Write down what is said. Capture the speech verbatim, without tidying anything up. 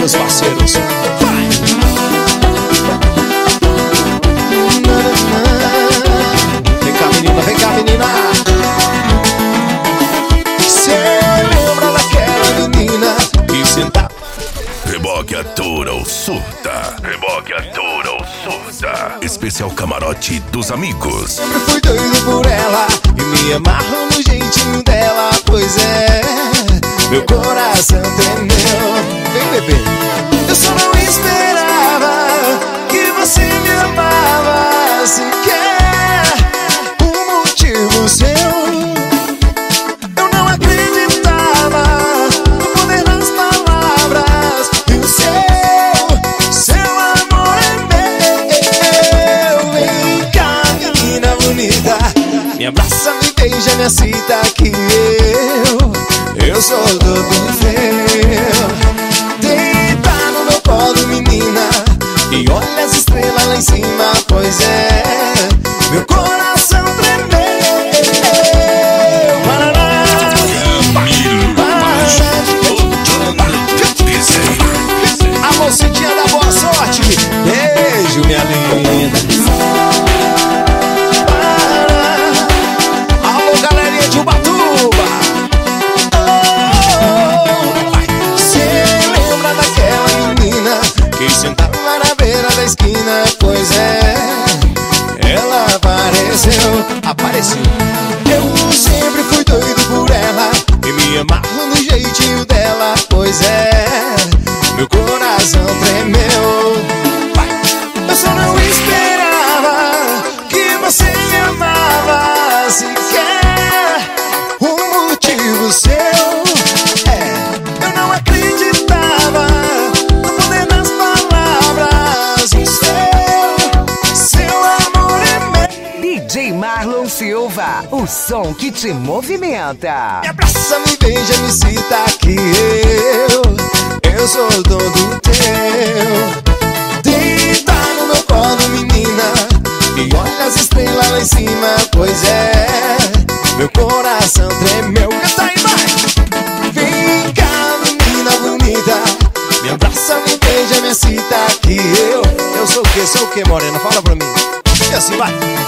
meus parceiros. Vai! Vem cá, menina, vem cá, menina. Cê lembra daquela menina que sentava? Reboque atura ou surta. Reboque atura ou surta. Especial camarote dos amigos. Sempre fui doido por ela e me amarro no jeitinho dela. Pois é, meu coração tremeu. Vem, bebê. Eu só não esperava que você me amava sequer. Um motivo seu. Eu não acreditava no poder das palavras. E o seu, seu amor é meu. Vem cá, menina bonita, me abraça, me beija, me excita que eu, eu sou todo seu. Deita no meu colo, menina, e olha as estrelas lá em cima. Pois é, meu coração tremeu. A mocidinha da boa sorte, beijo, minha linda. Alô, galerinha de Ubatuba. Oh, cê lembra daquela menina que sentava na beira da esquina? Pois é, ela apareceu, apareceu. Eu sempre fui doido por ela e me amarro no jeitinho dela. Pois é, meu coração tremeu. Vai. Eu só não esperava que você me amava sequer. Um motivo seu. É, eu não acreditava no poder das palavras. O seu, seu amor é meu. D J Marlon Silva, o som que te movimenta. Me abraça, me beija, me cita que eu, eu sou todo teu. Deita no meu colo, menina, e olha as estrelas lá em cima. Pois é, meu coração tremeu. Canta aí, vai! Vem cá, menina bonita, me abraça, me beija, me excita que eu, eu sou o que, sou o que, morena? Fala pra mim. E assim vai.